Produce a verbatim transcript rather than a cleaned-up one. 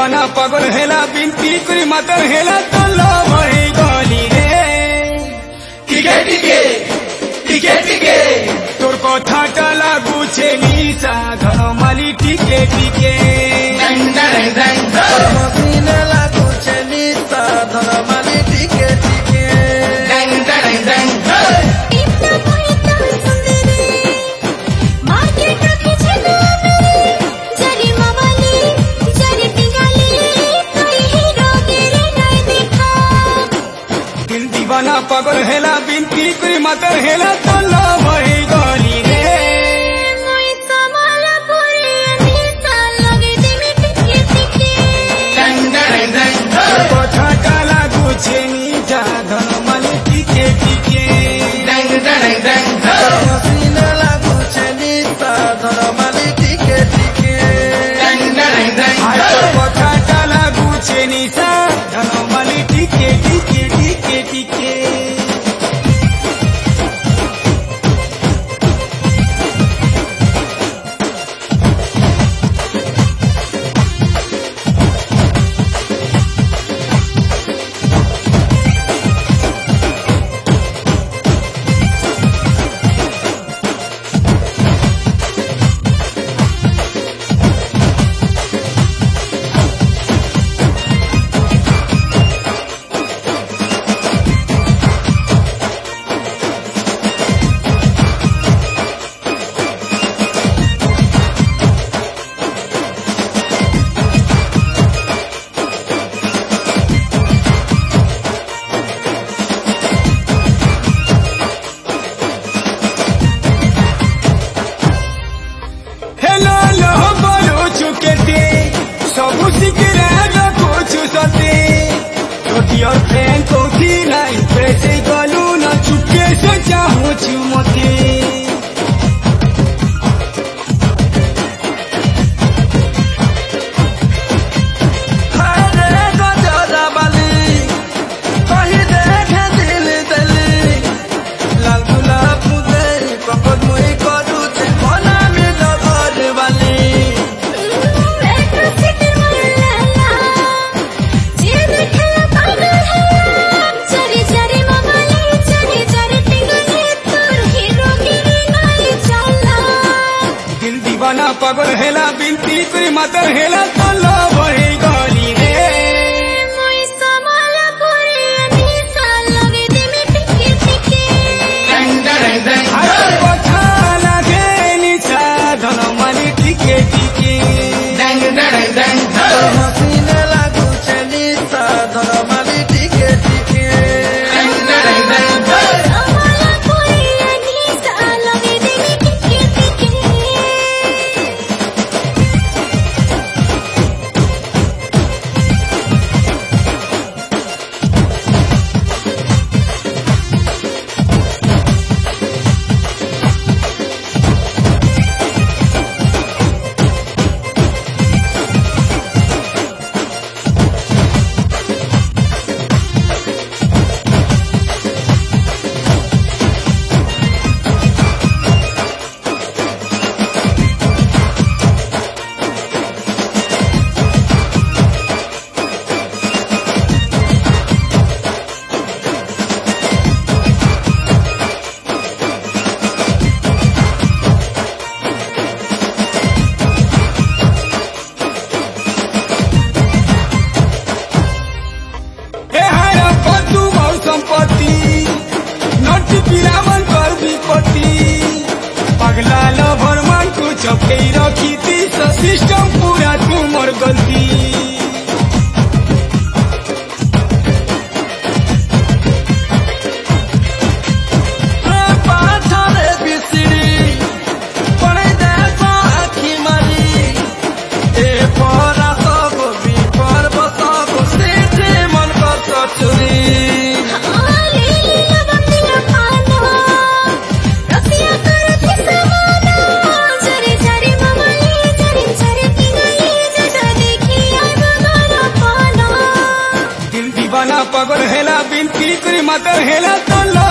दीवाना पागल हेला बिनती करी मातर हेला तो लव है गली रे टिके टिके टिके टिके तोर कथा टाला गुछे निशा धर्माली टिके टिके दंग दंग दंग मसीने ला गुछे निशा धर्माली टिके टिके दंग दंग दंग इतना कोईता सुंदरी मार्केट के छेना मेरे जरी मवाली जरी पिंगाली कोई हीरो गिरे नहीं दिखा दिल दीवाना पागल हेला बिनती करी मातर हेला तो लव है गली रे मोई समाला पूरी अनीता लगे दिमी टिके टिके दंग दंग दंग कथा टाला गुछे निशा धर्माली टिके टिके दंग दंग दंग मसीने ला गुछे निशा धर्माली टिके टिके दंग दंग दंग कथा टाला गुछे निशा धर्माली टिके टिके टिके टिके हेलो लो बोलो चुकेते सब सिकरा कुछ सते छोटी और फ्रेंड को खिलाई पैसे गलू न चुपके से चाहूँ चुमते हरे गजरा बाली कहीं देखे दिल दली लाल गुलाब मुझे पकड़ मुई करू छे कोना में घर वाली एक सिटी वाला जे देखला पागल है जरी जरी मवाली जरी जरी पिंगाली तोर हीरो गिरे नहीं चला दिल दीवाना पागल हेला बिनती करी मातर हेला तो लव है गली रे मोई समाला पूरी अनीता लगे दिमी टिके टिके दंग दंग दंग कथा लागे निशा धर्माली टिके टिके दंग दंग दंग मसीने ला गुछे निशा धर्माली टिके टिके दंग दंग दंग समाला पूरी अनीता लगे दिमी टिके टिके हे हारा पतु बहु संपत्ति नट पिरावन कर विपत्ति पगला लभर मन को चपके रखी थी सिस्टम पूरा तुमर गलती पाथरे बिसरी पड़े देखो आखी मारी ए परा सब विपर बसब सीधे मन कर चुरी आली लीला बंदिया खाना रसिया करती समाना जरी जरी मवाली जरी जरी पिंगाली जजा देखी आगोना पाना दिल दीवाना पागल हेला बिनती करी मातर हेला तो लव